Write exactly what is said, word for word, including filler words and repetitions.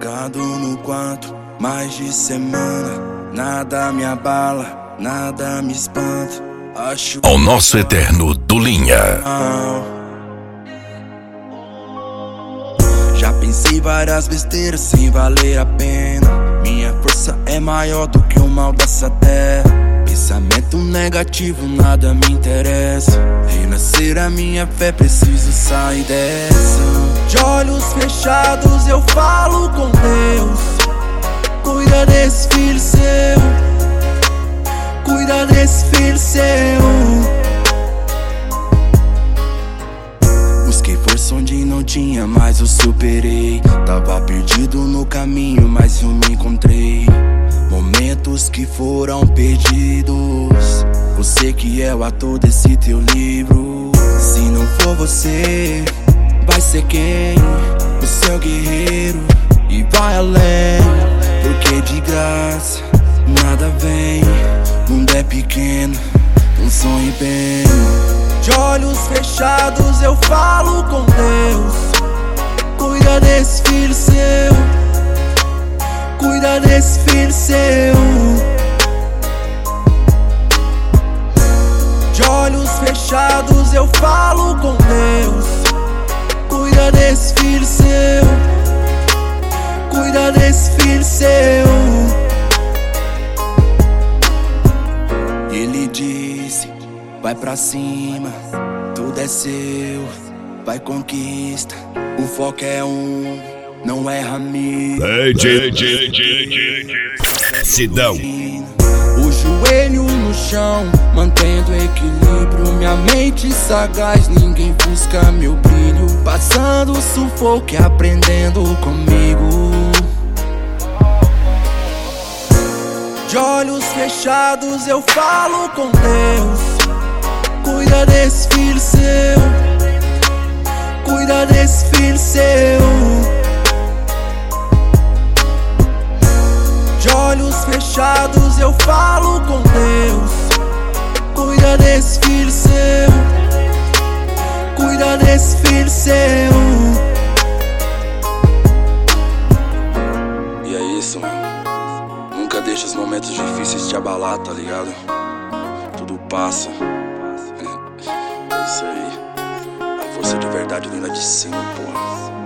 Trancado no quarto, mais de semana. Nada me abala, nada me espanta. Acho ao nosso eterno Dulinha. Já pensei várias besteiras sem valer a pena. Minha força é maior do que o mal dessa terra. Pensamento negativo, nada me interessa. Renascer a minha fé, preciso sair dessa. De olhos fechados eu falo com Deus. Cuida desse filho seu, cuida desse filho seu. Busquei força onde não tinha, mas eu superei. Tava perdido no caminho, mas eu me encontrei. Momentos que foram perdidos. Você que é o ator desse teu livro. Se não for você, vai ser quem? O seu guerreiro. E vai além, porque de graça nada vem. O mundo é pequeno, não sonhe bem. De olhos fechados eu falo com Deus. Cuida desse filho seu, cuida desse filho seu. De olhos fechados eu falo com Deus. Cuida desse filho seu, cuida desse filho seu. Ele disse, vai pra cima, tudo é seu, vai conquista. O foco é um, não erra amigo. Sidão. O joelho no chão, mantendo equilíbrio. Minha mente sagaz, ninguém busca meu brilho. Passando sufoco e aprendendo comigo. De olhos fechados eu falo com Deus. Cuida desse filho seu, cuida desse filho seu. De olhos fechados eu falo com Deus. Cuida desse filho seu, cuida desse filho seu. E é isso, mano. Nunca deixa os momentos difíceis te abalar, tá ligado? Tudo passa. É isso aí. A força de verdade vem lá de cima, porra.